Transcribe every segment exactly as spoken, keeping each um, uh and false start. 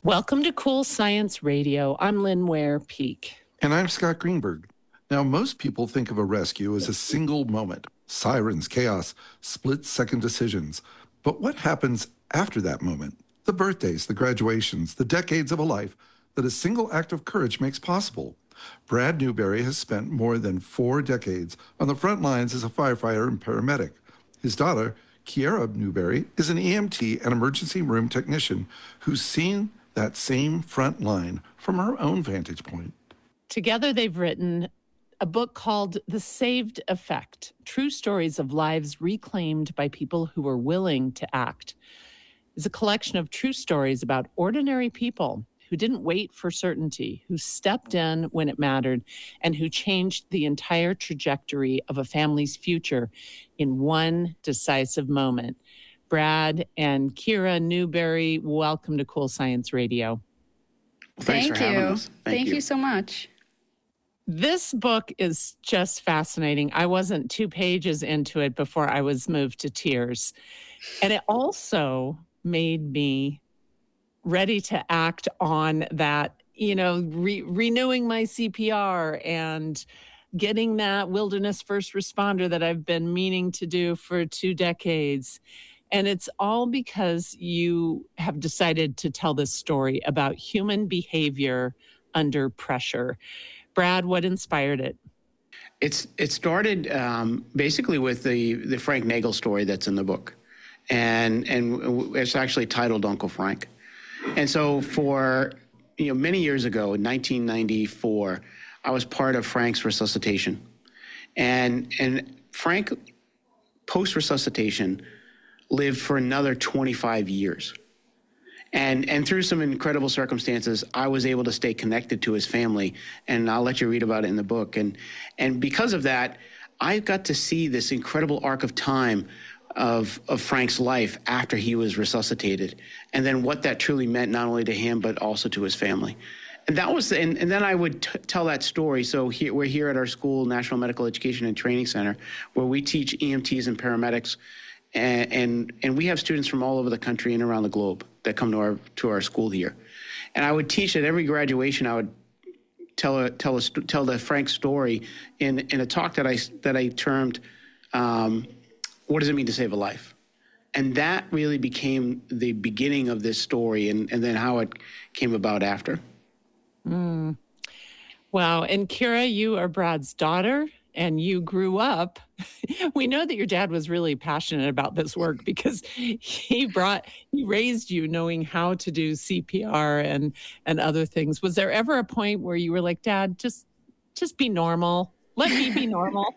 Welcome to Cool Science Radio. I'm Lynn Ware Peak. And I'm Scott Greenberg. Now, most people think of a rescue as a single moment. Sirens, chaos, split-second decisions. But what happens after that moment? The birthdays, the graduations, the decades of a life that a single act of courage makes possible. Brad Newberry has spent more than four decades on the front lines as a firefighter and paramedic. His daughter, Kiara Newberry, is an E M T and emergency room technician who's seen that same front line from her own vantage point. Together, they've written a book called The Saved Effect, True Stories of Lives Reclaimed by People Who Were Willing to Act. It's a collection of true stories about ordinary people who didn't wait for certainty, who stepped in when it mattered, and who changed the entire trajectory of a family's future in one decisive moment. Brad and Kiara Newberry, welcome to Cool Science Radio. Thanks Thank for having you. us. Thank, Thank you. you so much. This book is just fascinating. I wasn't two pages into it before I was moved to tears. And it also made me ready to act on that, you know, re- renewing my C P R and getting that wilderness first responder that I've been meaning to do for two decades. And it's all because you have decided to tell this story about human behavior under pressure. Brad, what inspired it? It's it started um, basically with the the Frank Nagel story that's in the book, and and it's actually titled Uncle Frank. And so for you know many years ago, in nineteen ninety-four, I was part of Frank's resuscitation, and and Frank post resuscitation lived for another twenty-five years. And and through some incredible circumstances, I was able to stay connected to his family, and I'll let you read about it in the book. And and because of that, I got to see this incredible arc of time of of Frank's life after he was resuscitated, and then what that truly meant not only to him but also to his family. And that was, and, and then I would t- tell that story. So here, we're here at our school, National Medical Education and Training Center, where we teach E M Ts and paramedics. And, and and we have students from all over the country and around the globe that come to our to our school here. And I would teach at every graduation. I would tell a, tell a, tell the Frank story in in a talk that I that I termed, um, "What does it mean to save a life?" And that really became the beginning of this story, and and then how it came about after. Mm. Wow. And Kiara, you are Brad's daughter, and you grew up. We know that your dad was really passionate about this work because he brought, he raised you knowing how to do C P R and, and other things. Was there ever a point where you were like, Dad, just, just be normal. Let me be normal.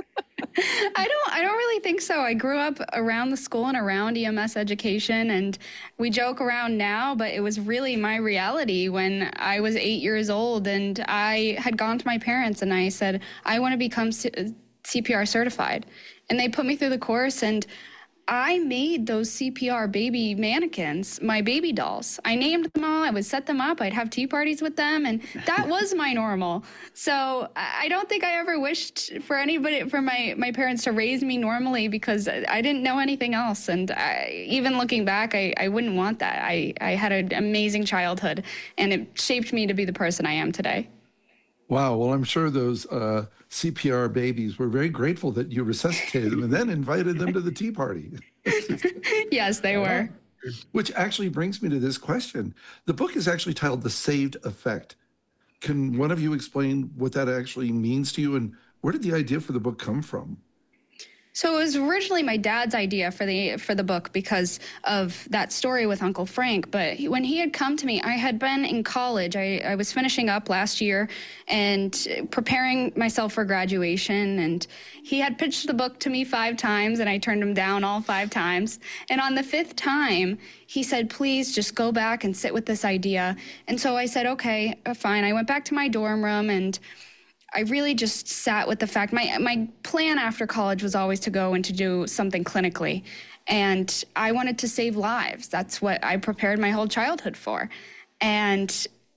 I don't I don't really think so. I grew up around the school and around E M S education, and we joke around now, but it was really my reality when I was eight years old and I had gone to my parents and I said, I want to become C- CPR certified. And they put me through the course, and I made those C P R baby mannequins, my baby dolls. I named them all. I would set them up. I'd have tea parties with them. And that was my normal. So I don't think I ever wished for anybody, for my, my parents to raise me normally, because I didn't know anything else. And I, even looking back, I, I wouldn't want that. I, I had an amazing childhood, and it shaped me to be the person I am today. Wow. Well, I'm sure those uh, C P R babies were very grateful that you resuscitated them and then invited them to the tea party. Yes, they were. Which actually brings me to this question. The book is actually titled The Saved Effect. Can one of you explain what that actually means to you, and where did the idea for the book come from? So it was originally my dad's idea for the for the book because of that story with Uncle Frank. But he, when he had come to me, I had been in college. I, I was finishing up last year and preparing myself for graduation. And he had pitched the book to me five times, and I turned him down all five times. And on the fifth time, he said, please just go back and sit with this idea. And so I said, okay, fine. I went back to my dorm room, and I really just sat with the fact, my my plan after college was always to go and to do something clinically. And I wanted to save lives. That's what I prepared my whole childhood for. And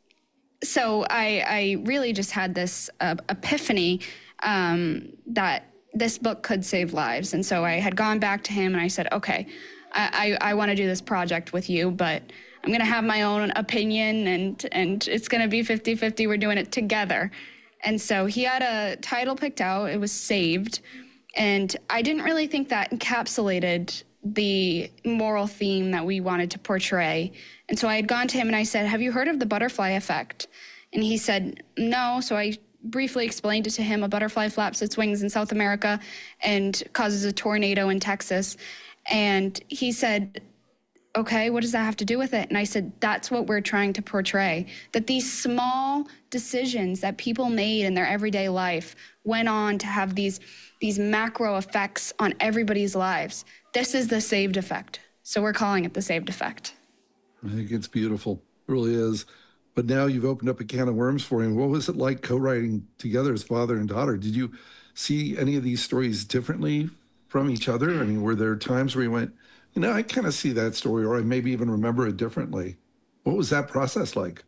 so I, I really just had this uh, epiphany um, that this book could save lives. And so I had gone back to him and I said, okay, I, I, I want to do this project with you, but I'm going to have my own opinion, and, and it's going to be fifty-fifty. We're doing it together. And so he had a title picked out. It was Saved. And I didn't really think that encapsulated the moral theme that we wanted to portray. And so I had gone to him and I said, have you heard of the butterfly effect? And he said, no. So I briefly explained it to him. A butterfly flaps its wings in South America and causes a tornado in Texas. And he said, okay, what does that have to do with it? And I said, that's what we're trying to portray, that these small decisions that people made in their everyday life went on to have these, these macro effects on everybody's lives. This is the saved effect. So we're calling it the saved effect. I think it's beautiful. It really is. But now you've opened up a can of worms for him. What was it like co-writing together as father and daughter? Did you see any of these stories differently from each other? I mean, were there times where you went, you know, I kind of see that story, or I maybe even remember it differently? What was that process like?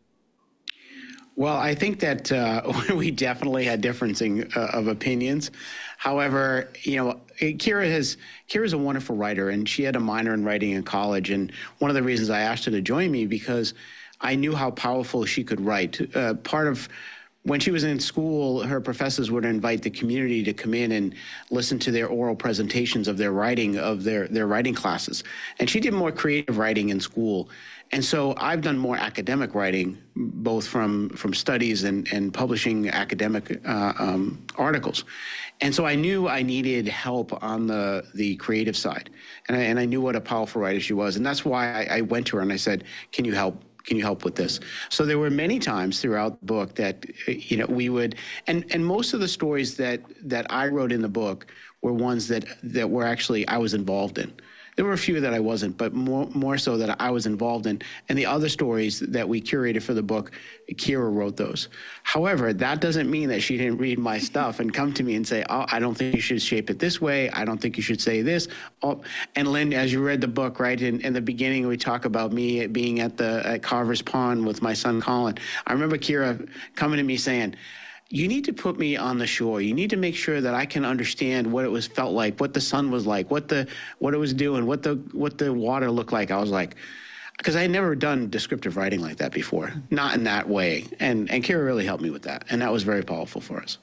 Well, I think that uh, we definitely had differencing uh, of opinions. However, you know, Kira has Kira's a wonderful writer, and she had a minor in writing in college. And one of the reasons I asked her to join me because I knew how powerful she could write. Uh, part of when she was in school, her professors would invite the community to come in and listen to their oral presentations of their writing, of their, their writing classes. And she did more creative writing in school. And so I've done more academic writing, both from, from studies and, and publishing academic uh, um, articles. And so I knew I needed help on the, the creative side. And I, and I knew what a powerful writer she was. And that's why I, I went to her and I said, can you help? Can you help with this? So there were many times throughout the book that, you know, we would, and, and most of the stories that, that I wrote in the book were ones that, that were actually, I was involved in. There were a few that I wasn't, but more, more so that I was involved in. And the other stories that we curated for the book, Kira wrote those. However, that doesn't mean that she didn't read my stuff and come to me and say, oh, I don't think you should shape it this way. I don't think you should say this. Oh, and Lynn, as you read the book, right, in, in the beginning, we talk about me being at the at Carver's Pond with my son, Colin. I remember Kira coming to me saying, you need to put me on the shore. You need to make sure that I can understand what it was felt like, what the sun was like, what the what it was doing, what the what the water looked like. I was like, because I had never done descriptive writing like that before, not in that way. And and Kira really helped me with that, and that was very powerful for us.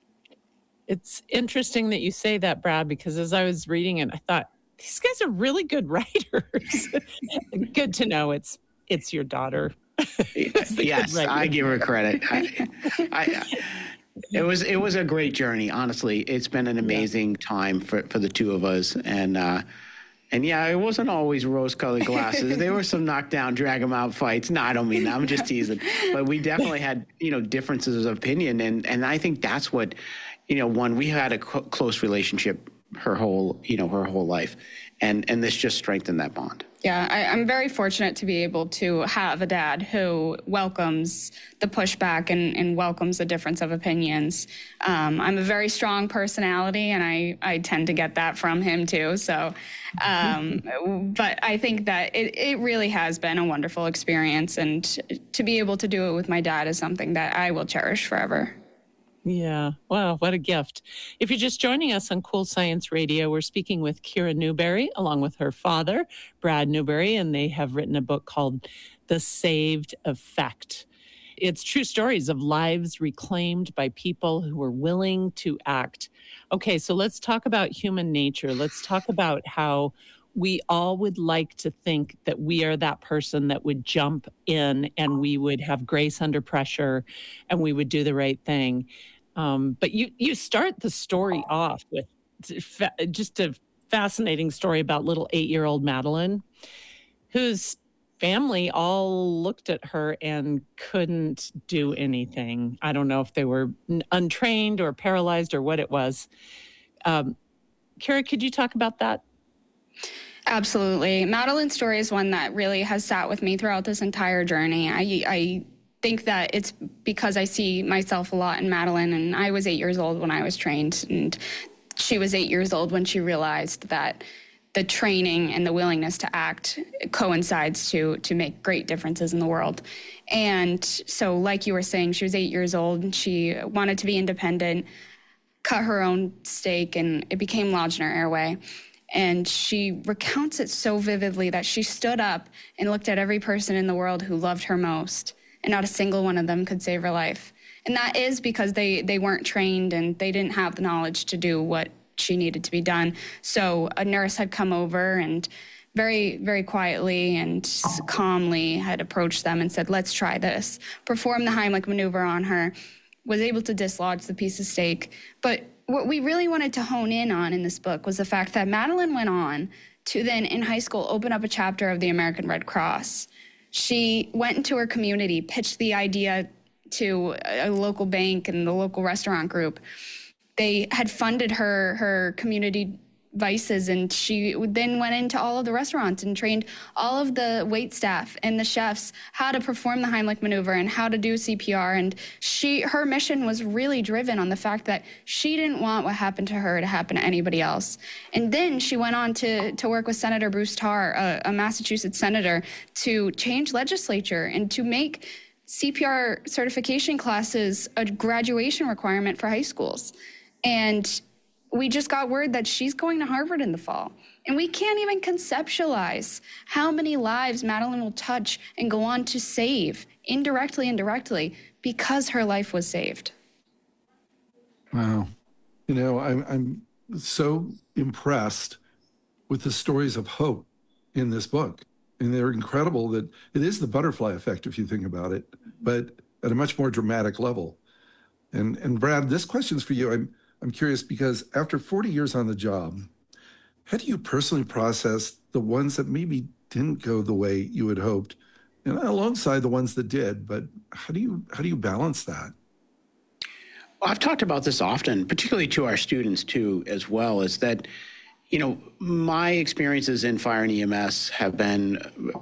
It's interesting that you say that, Brad, because as I was reading it, I thought these guys are really good writers. Good to know it's it's your daughter. Yes, I give her credit. I, I, it was it was a great journey. Honestly, it's been an amazing yeah. time for, for the two of us, and uh, and yeah, it wasn't always rose-colored glasses. There were some knockdown, drag 'em out fights. No, I don't mean that. I'm just teasing. But we definitely had you know differences of opinion, and and I think that's what you know. One, we had a co- close relationship her whole you know her whole life, and and this just strengthened that bond. Yeah, I, I'm very fortunate to be able to have a dad who welcomes the pushback and, and welcomes the difference of opinions. Um, I'm a very strong personality, and I, I tend to get that from him too. So, um, but I think that it, it really has been a wonderful experience, and to be able to do it with my dad is something that I will cherish forever. Yeah. Wow. What a gift. If you're just joining us on Cool Science Radio, we're speaking with Kira Newberry along with her father, Brad Newberry, and they have written a book called The Saved Effect. It's true stories of lives reclaimed by people who were willing to act. Okay, so let's talk about human nature. Let's talk about how we all would like to think that we are that person that would jump in and we would have grace under pressure and we would do the right thing. Um, but you you start the story off with just a fascinating story about little eight-year-old Madeline, whose family all looked at her and couldn't do anything. I don't know if they were untrained or paralyzed or what it was. Um, Kira, could you talk about that? Absolutely. Madeline's story is one that really has sat with me throughout this entire journey. I, I think that it's because I see myself a lot in Madeline, and I was eight years old when I was trained, and she was eight years old when she realized that the training and the willingness to act coincides to to make great differences in the world. And so, like you were saying, she was eight years old, and she wanted to be independent, cut her own steak, and it became lodged in her airway. And she recounts it so vividly that she stood up and looked at every person in the world who loved her most, and not a single one of them could save her life. And that is because they, they weren't trained and they didn't have the knowledge to do what she needed to be done. So a nurse had come over and very, very quietly and calmly had approached them and said, let's try this. Performed the Heimlich maneuver on her, was able to dislodge the piece of steak. But what we really wanted to hone in on in this book was the fact that Madeline went on to then in high school open up a chapter of the American Red Cross. She went into her community, pitched the idea to a local bank and the local restaurant group. They had funded her her community vices, and she then went into all of the restaurants and trained all of the wait staff and the chefs how to perform the Heimlich maneuver and how to do C P R. And she her mission was really driven on the fact that she didn't want what happened to her to happen to anybody else. And then she went on to to work with Senator Bruce Tarr, a, a Massachusetts senator, to change legislature and to make C P R certification classes a graduation requirement for high schools. And we just got word that she's going to Harvard in the fall. And we can't even conceptualize how many lives Madeline will touch and go on to save, indirectly and directly, because her life was saved. Wow. You know, I'm, I'm so impressed with the stories of hope in this book. And they're incredible that it is the butterfly effect, if you think about it, but at a much more dramatic level. And, and Brad, this question's for you. I'm, I'm curious because after forty years on the job, how do you personally process the ones that maybe didn't go the way you had hoped, and alongside the ones that did? But how do you how do you balance that? Well, I've talked about this often, particularly to our students too, as well, is that, you know, my experiences in fire and E M S have been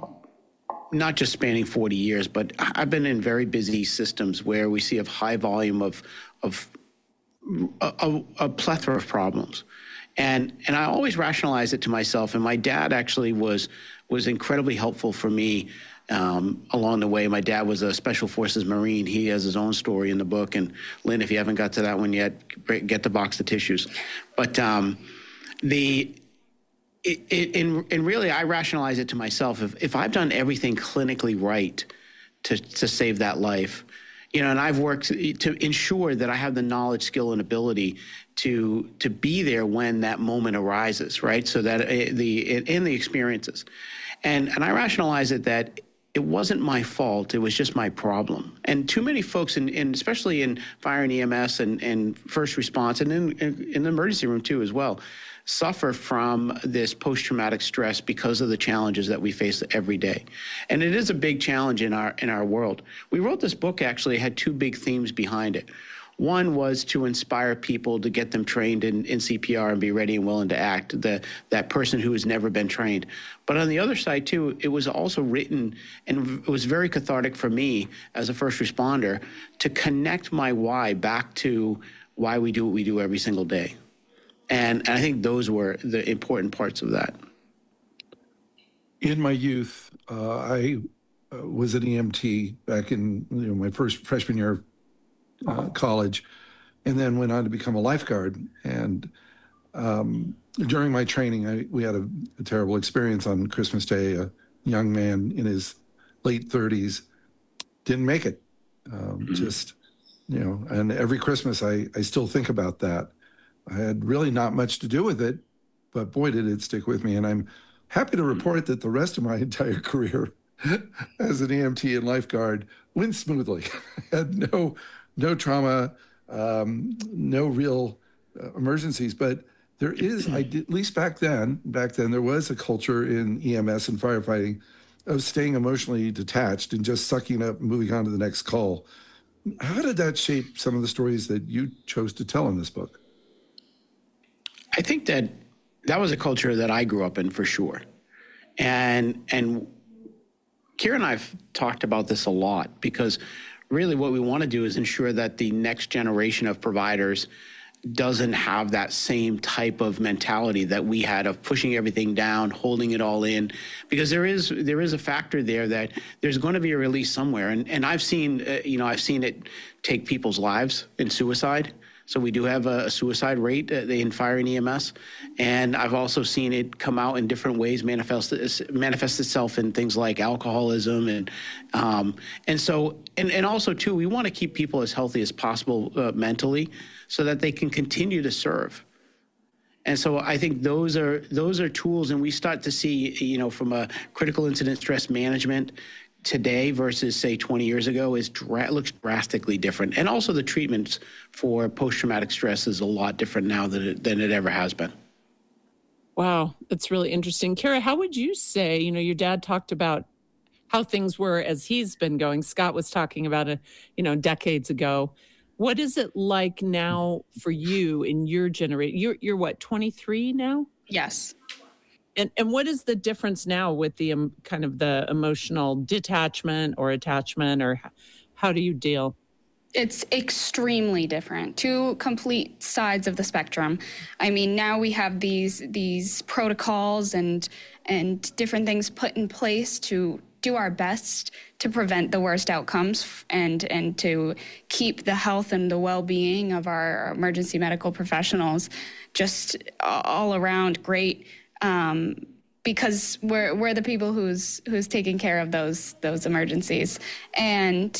not just spanning forty years, but I've been in very busy systems where we see a high volume of of A, a, a plethora of problems. And and I always rationalize it to myself. And my dad actually was was incredibly helpful for me um, along the way. My dad was a Special Forces Marine. He has his own story in the book. And Lynn, if you haven't got to that one yet, get the box of tissues. But um, the it, it, and, and really, I rationalize it to myself. If, if I've done everything clinically right to, to save that life, you know, and I've worked to ensure that I have the knowledge, skill, and ability to to be there when that moment arises, right? So that the in the experiences, and and I rationalize it that it wasn't my fault; it was just my problem. And too many folks, in, in especially in fire and E M S and and first response, and in in, in the emergency room too as well, suffer from this post-traumatic stress because of the challenges that we face every day. And it is a big challenge in our in our world. We wrote this book, actually, had two big themes behind it. One was to inspire people to get them trained in, in C P R and be ready and willing to act, the, that person who has never been trained. But on the other side, too, it was also written, and it was very cathartic for me as a first responder, to connect my why back to why we do what we do every single day. And, and I think those were the important parts of that. In my youth, uh, I uh, was an E M T back in you know, my first freshman year of uh, college, and then went on to become a lifeguard. And um, during my training, I, we had a, a terrible experience on Christmas Day. A young man in his late thirties didn't make it. Um, mm-hmm. Just, you know, and every Christmas I, I still think about that. I had really not much to do with it, but boy, did it stick with me. And I'm happy to report that the rest of my entire career as an E M T and lifeguard went smoothly. I had no, no trauma, um, no real uh, emergencies, but there is, I did, at least back then, back then there was a culture in E M S and firefighting of staying emotionally detached and just sucking up and moving on to the next call. How did that shape some of the stories that you chose to tell in this book? I think that that was a culture that I grew up in for sure. And and Kira and I have talked about this a lot, because really what we want to do is ensure that the next generation of providers doesn't have that same type of mentality that we had of pushing everything down, holding it all in, because there is there is a factor there that there's going to be a release somewhere. And and I've seen, uh, you know, I've seen it take people's lives in suicide. So we do have a, a suicide rate uh, in fire and E M S, and I've also seen it come out in different ways, manifest manifest itself in things like alcoholism, and um, and so and and also too, we want to keep people as healthy as possible uh, mentally, so that they can continue to serve. And so I think those are those are tools, and we start to see, you know, from a critical incident stress management today versus say twenty years ago is dra- looks drastically different. And also the treatments for post-traumatic stress is a lot different now than it, than it ever has been. Wow, that's really interesting. Kara, how would you say, you know, your dad talked about how things were as he's been going. Scott was talking about it, you know, decades ago. What is it like now for you in your generation? You're, you're what, twenty-three now? Yes. And and what is the difference now with the um, kind of the emotional detachment or attachment, or h- how do you deal? It's extremely different. Two complete sides of the spectrum. I mean, now we have these these protocols and and different things put in place to do our best to prevent the worst outcomes and and to keep the health and the well-being of our emergency medical professionals just all around great. Um, because we're we're the people who's who's taking care of those those emergencies. And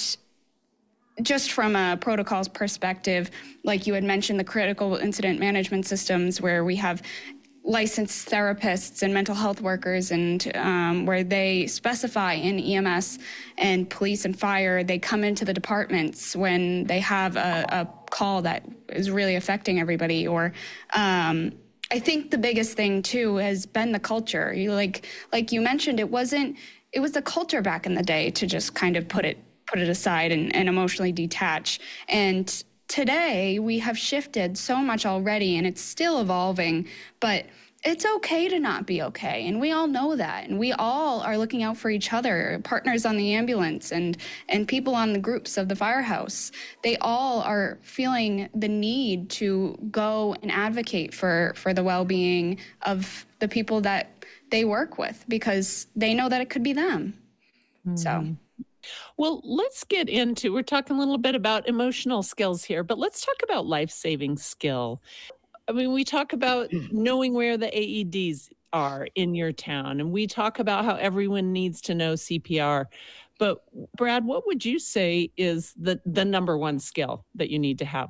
just from a protocols perspective, like you had mentioned, the critical incident management systems where we have licensed therapists and mental health workers, and um, where they specify in E M S and police and fire, they come into the departments when they have a, a call that is really affecting everybody. Or um, I think the biggest thing too has been the culture. You like like you mentioned, it wasn't it was the culture back in the day to just kind of put it put it aside and, and emotionally detach. And today we have shifted so much already, and it's still evolving, but it's okay to not be okay. And we all know that. And we all are looking out for each other, partners on the ambulance and, and people on the groups of the firehouse. They all are feeling the need to go and advocate for, for the well-being of the people that they work with, because they know that it could be them. Mm-hmm. So. Well, let's get into, we're talking a little bit about emotional skills here, but let's talk about life-saving skill. I mean, we talk about knowing where the A E Ds are in your town, and we talk about how everyone needs to know C P R. But Brad, what would you say is the, the number one skill that you need to have?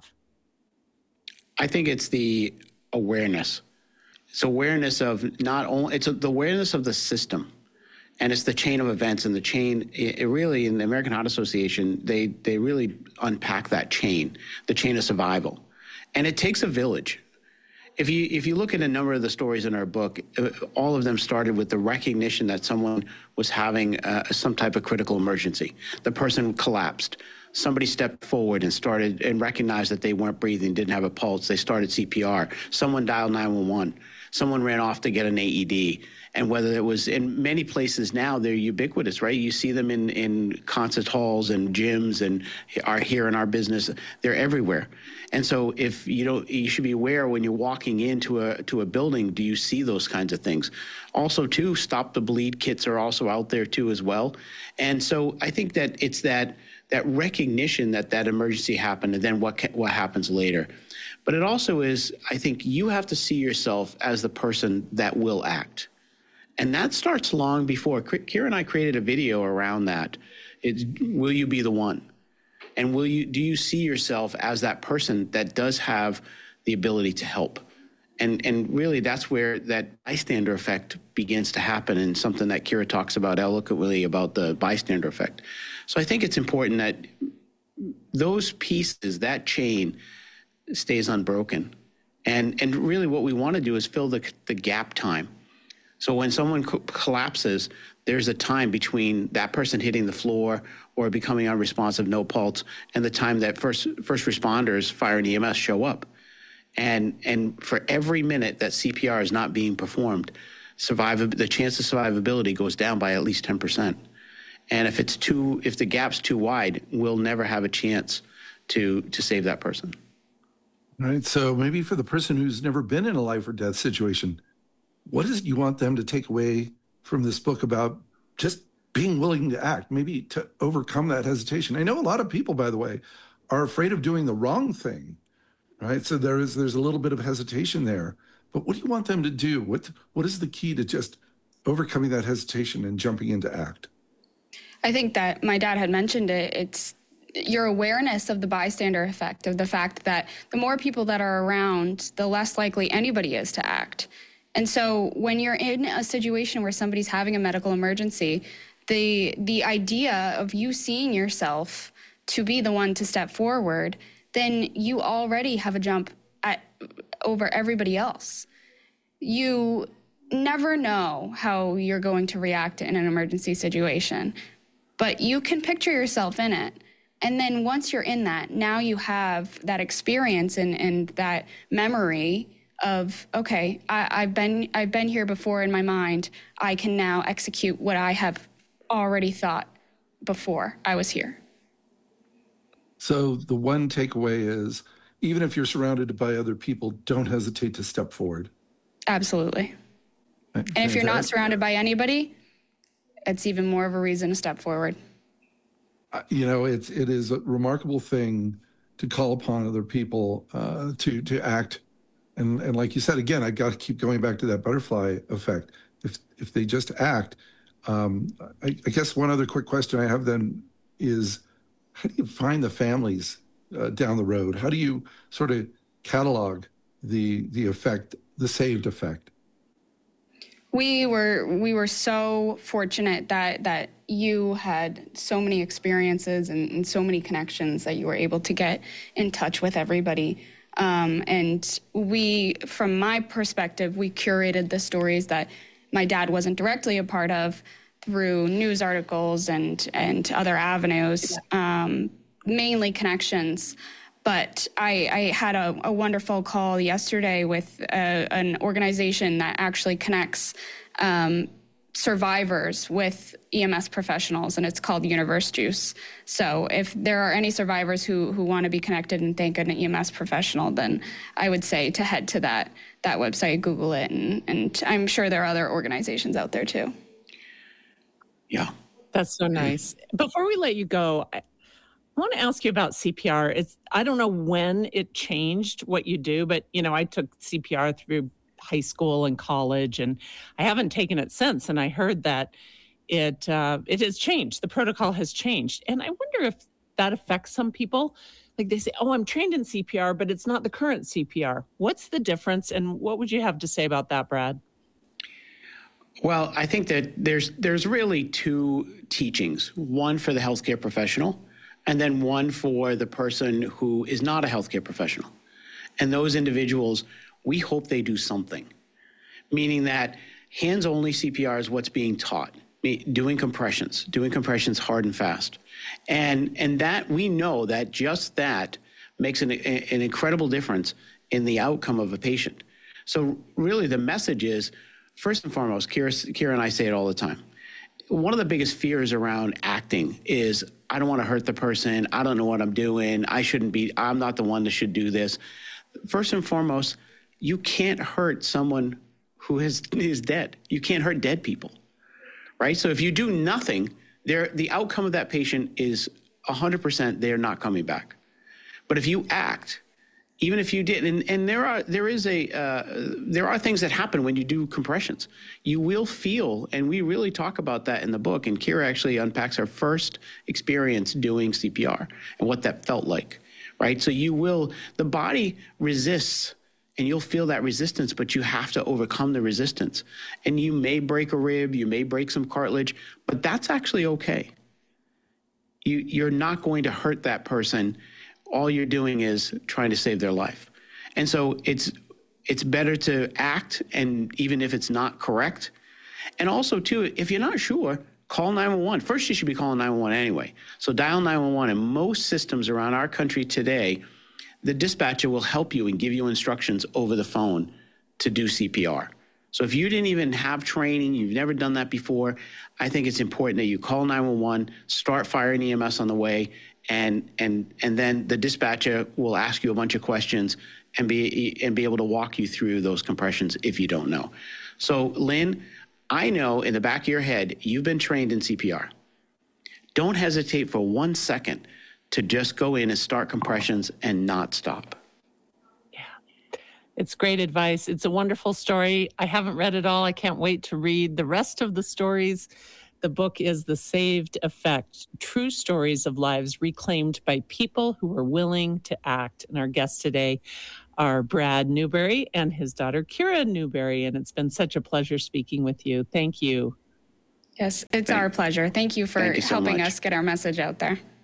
I think it's the awareness. It's awareness of not only, it's the awareness of the system. And it's the chain of events, and the chain, it, it really, in the American Heart Association, they they really unpack that chain, the chain of survival. And it takes a village. If you if you look at a number of the stories in our book, uh, all of them started with the recognition that someone was having uh, some type of critical emergency. The person collapsed. Somebody stepped forward and started and recognized that they weren't breathing, didn't have a pulse. They started C P R. Someone dialed nine one one. Someone ran off to get an A E D. And whether it was in many places now, they're ubiquitous, right? You see them in, in concert halls and gyms, and are here in our business. They're everywhere. And so if you don't, you should be aware when you're walking into a to a building, do you see those kinds of things? Also, too, Stop the Bleed kits are also out there too as well. And so I think that it's that that recognition that that emergency happened, and then what ca- what happens later. But it also is, I think you have to see yourself as the person that will act. And that starts long before. Kira and I created a video around that. It's, will you be the one? And will you do you see yourself as that person that does have the ability to help? And and really that's where that bystander effect begins to happen, and something that Kira talks about eloquently about the bystander effect. So I think it's important that those pieces, that chain, stays unbroken. And and really what we want to do is fill the the gap time. So when someone co- collapses, there's a time between that person hitting the floor or becoming unresponsive, no pulse, and the time that first first responders, fire and E M S, show up. And and for every minute that C P R is not being performed, survival the chance of survivability goes down by at least ten percent. And if it's too if the gap's too wide, we'll never have a chance to to save that person. All right. So maybe for the person who's never been in a life or death situation, what is it you want them to take away from this book about just being willing to act, maybe to overcome that hesitation? I know a lot of people, by the way, are afraid of doing the wrong thing right? So there is there's a little bit of hesitation there. But what do you want them to do? What what is the key to just overcoming that hesitation and jumping into act? I think that my dad had mentioned it. It's your awareness of the bystander effect, of the fact that the more people that are around, the less likely anybody is to act. And so when you're in a situation where somebody's having a medical emergency, the the idea of you seeing yourself to be the one to step forward, then you already have a jump at, over everybody else. You never know how you're going to react in an emergency situation, but you can picture yourself in it. And then once you're in that, now you have that experience and, and that memory of, okay, I, I've been I've been here before in my mind. I can now execute what I have already thought before I was here. So the one takeaway is, even if you're surrounded by other people, don't hesitate to step forward. Absolutely. And if you're not surrounded by anybody, it's even more of a reason to step forward. Uh, You know, it's it is a remarkable thing to call upon other people uh, to to act, and and like you said again, I got to keep going back to that butterfly effect. If if they just act, um, I, I guess one other quick question I have then is, how do you find the families uh, down the road? How do you sort of catalog the the effect, the saved effect? We were we were so fortunate that that you had so many experiences and, and so many connections that you were able to get in touch with everybody. Um, and we, from my perspective, we curated the stories that my dad wasn't directly a part of through news articles and and other avenues, um, mainly connections. But I, I had a, a wonderful call yesterday with a, an organization that actually connects um, survivors with E M S professionals, and it's called Universe Juice. So if there are any survivors who who want to be connected and thank an E M S professional, then I would say to head to that that website, Google it, and, and I'm sure there are other organizations out there too. Yeah. That's so nice. Before we let you go, I I want to ask you about C P R. It's I don't know when it changed what you do, but you know, I took C P R through high school and college, and I haven't taken it since. And I heard that it uh, it has changed. The protocol has changed, and I wonder if that affects some people. Like they say, "Oh, I'm trained in C P R, but it's not the current C P R." What's the difference, and what would you have to say about that, Brad? Well, I think that there's there's really two teachings, one for the healthcare professional and then one for the person who is not a healthcare professional. And those individuals, we hope they do something, meaning that hands-only C P R is what's being taught, doing compressions, doing compressions hard and fast. And, and that we know that just that makes an, an incredible difference in the outcome of a patient. So really the message is, first and foremost, Kira, Kira and I say it all the time. One of the biggest fears around acting is, I don't want to hurt the person. I don't know what I'm doing. I shouldn't be, I'm not the one that should do this. First and foremost, you can't hurt someone who is, is dead. You can't hurt dead people, right? So if you do nothing, there, the outcome of that patient is one hundred percent they're not coming back. But if you act, even if you did, and, and there are there is a uh, there are things that happen when you do compressions. You will feel, and we really talk about that in the book. And Kira actually unpacks her first experience doing C P R and what that felt like, right? So you will, the body resists, and you'll feel that resistance, but you have to overcome the resistance. And you may break a rib, you may break some cartilage, but that's actually okay. You you're not going to hurt that person. All you're doing is trying to save their life. And so it's it's better to act, and even if it's not correct. And also, too, if you're not sure, call nine one one. First, you should be calling nine one one anyway. So dial nine one one. In most systems around our country today, the dispatcher will help you and give you instructions over the phone to do C P R. So if you didn't even have training, you've never done that before, I think it's important that you call nine one one, start firing E M S on the way, and and and then the dispatcher will ask you a bunch of questions and be and be able to walk you through those compressions if you don't know. So Lynn, I know in the back of your head you've been trained in C P R. Don't hesitate for one second to just go in and start compressions and not stop. It's great advice. It's a wonderful story. I haven't read it all. I can't wait to read the rest of the stories. The book is The Saved Effect, True Stories of Lives Reclaimed by People Who Were Willing to Act. And our guests today are Brad Newberry and his daughter, Kira Newberry. And it's been such a pleasure speaking with you. Thank you. Yes, it's Thank- our pleasure. Thank you for Thank you so helping much. us get our message out there.